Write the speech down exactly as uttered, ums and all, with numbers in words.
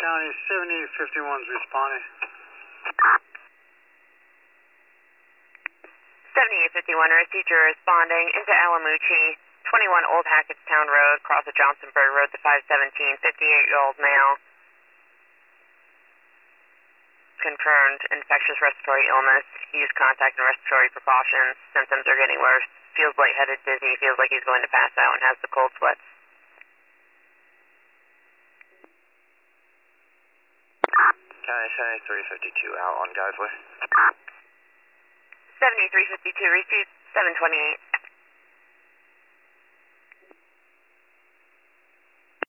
County, seventy fifty-one's responding. seventy-eight fifty-one, our teacher responding into Alamucci, twenty-one Old Hackettstown Road, cross of Johnsonburg Road to five seventeen, fifty-eight-year-old male. Confirmed infectious respiratory illness. Use contact and respiratory precautions. Symptoms are getting worse. Feels lightheaded, dizzy. Feels like he's going to pass out and has the cold sweats. County seventy-three fifty-two out on Geisler. seventy-three fifty-two, received seven twenty-eight.